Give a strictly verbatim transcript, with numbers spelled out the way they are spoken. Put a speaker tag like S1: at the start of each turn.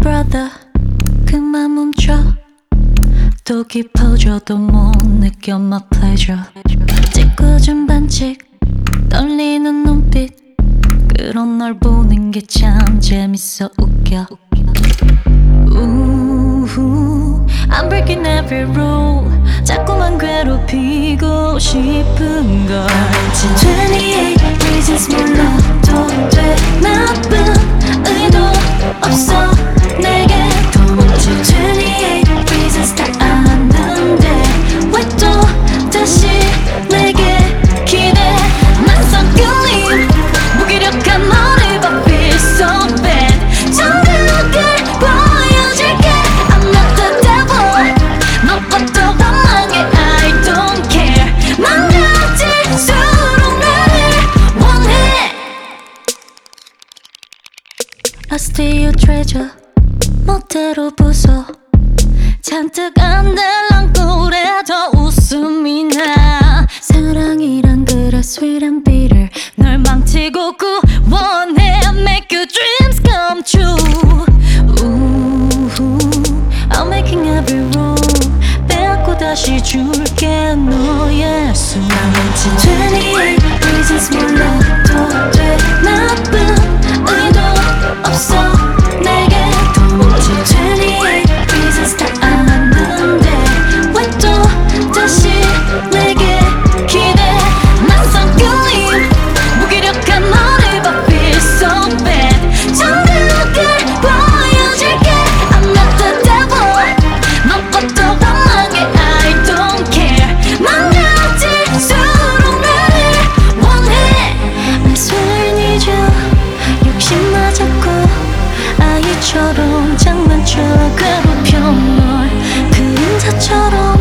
S1: brother 그만 멈춰 또 깊어져도 못 느껴 my pleasure 짓궂은 반칙 떨리는 눈빛 그런 널 보는 게 참 재밌어 웃겨 우후 I'm breaking every rule 자꾸만 괴롭히고 싶은 걸 twenty-eight reasons 몰라도 돼 나쁜 의도 없어 내게 도무지 twenty-eight reasons 다 아는데 왜 또 다시 내게 기대 낯선 끌림 무기력한 너를 봐 feel so bad 정글하게 보여줄게 I'm not the devil 너 것도 원망해 I don't care 망가질수록 나를 원해 Lost your treasure 멋대로 부숴 잔뜩 안달랑고 그래 더 웃음이 나 사랑이란 그래 sweet and bitter 널 망치고 구원해 Make your dreams come true 우후 I'm making every rule 빼앗고 다시 줄게 너의 숨 twenty-eight reasons 몰라도 돼 나쁜 의도 없어 내게 도무지 twenty-eight reasons 다 아는데 왜 또 다시 내게 기대 낯선 끌림 무기력한 너를 봐 feel so bad 정글하게 보여줄게 I'm not the devil 너 것도 원망해 I don't care 망가질수록 나를 원해 내 손을 잊어 욕심 맞았고 아이처럼 장난쳐 괴롭혀 널 그림자처럼